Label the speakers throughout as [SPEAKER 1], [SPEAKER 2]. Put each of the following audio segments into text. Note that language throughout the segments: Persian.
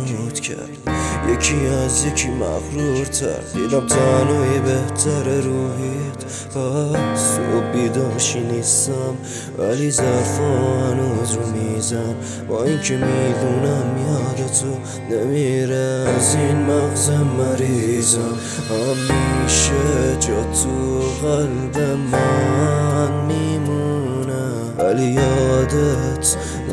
[SPEAKER 1] نابود کرد. یکی از یکی مغرورتر، دیدم تنهایی بهتره روحیت. پس صبح بیداشی نیستم ولی ظرفا هنوز رو میزم، با اینکه میدونم یاد تو نمیره از این مغز مریضم. همیشه جا تو قلب من میمونه ولی یادت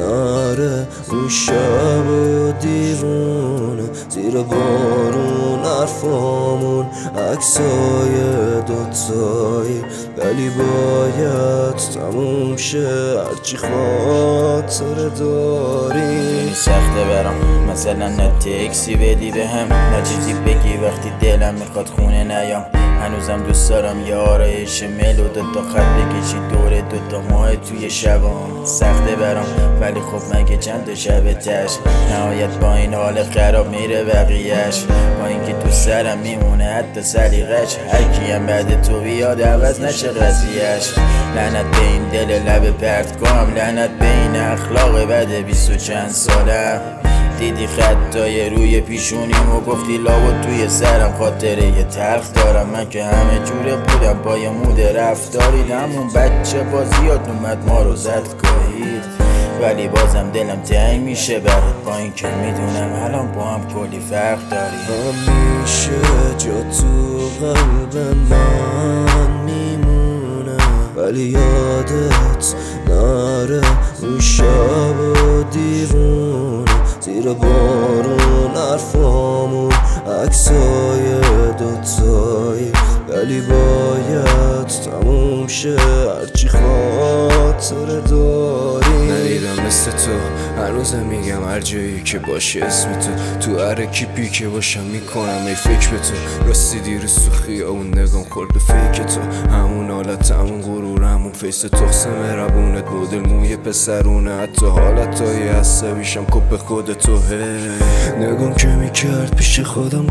[SPEAKER 1] نره اون شب و دیوونه، زیر بارون حرفامون عکسای دوتایی، ولی باید تموم شه هرچی خاطر داری.
[SPEAKER 2] سخته برام مثلا نه تکسی بدی بهم، نه چیزی بگی وقتی دلم میخواد خونه نیام. هنوزم دوست دارم یه آرایش مل و دوتا خط بکشی دور دوتا ماه توی شبام. سخته برام ولی خب مگه چند تا شب تش، نهایت با این حال خراب میره بقیهش، با اینکه تو سرم میمونه حتی سلیقش. هرکیم بعد تو بیاد عوض نشه قضیهش. لعنت به این دل لب پرت کنم، لعنت به این اخلاق بد 20 و چند سالم. دیدی خطای روی پیشونیم و گفتی لابد توی سرم خاطره یه تلخ دارم. من که همه جوره بودم پای مود رفتاری، همون بچه بازیات اومد ما رو زد گاهید، ولی بازم دلم تنگ میشه برات، با این که میدونم الان با هم کلی فرق داری.
[SPEAKER 1] همیشه جا تو قلب من میمونه ولی یادت نره اون شب و دیوونه، زیر بارون حرفامون عکسای دوتایی، ولی باید تموم شه هرچی خاطر داری. ندیدم مثل تو هنوزم میگم هر جایی که باشی اسم تو هر کیپی که باشم میکنم ای فکر به تو. راستی دیروز تو خیابون نگام خورد به فکر تو، همون حالت همون غرور همون فیس تخص مهربونت، مدل موی پسرونه، حتی حالتهای عصبیشم کپ خود تو. نگام که میکرد پیش خودم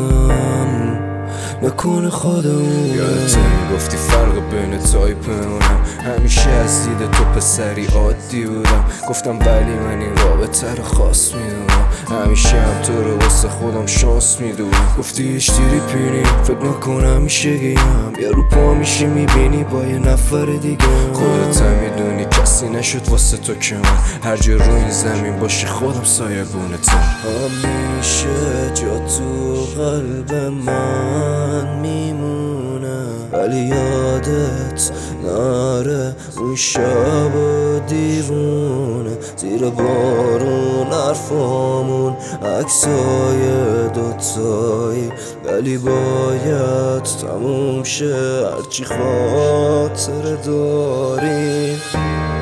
[SPEAKER 1] گفتم نکنه خودمونه. یادت گفتی فرق بین تایپمونم، همیشه از دید تو پسری عادی بودم. گفتم ولی من این رابطه رو خاص میدونم، همیشه هم تو رو واسه خودم شانس میدونم. گفتی هیچ تریپی فکر نکنم همیشه گیم، یه رو پا میشی میبینی با یه نفر دیگه. خودت هم میدونی کسی نشد واسه تو که من هر جا رو این زمین باشی خودم سایبونتم. همیشه جا تو قلب من میمونه ولی یادت نره اون شب و دیوونه، زیر بارون حرفامون عکسای دوتایی، ولی باید تموم شه هرچی خاطر داری.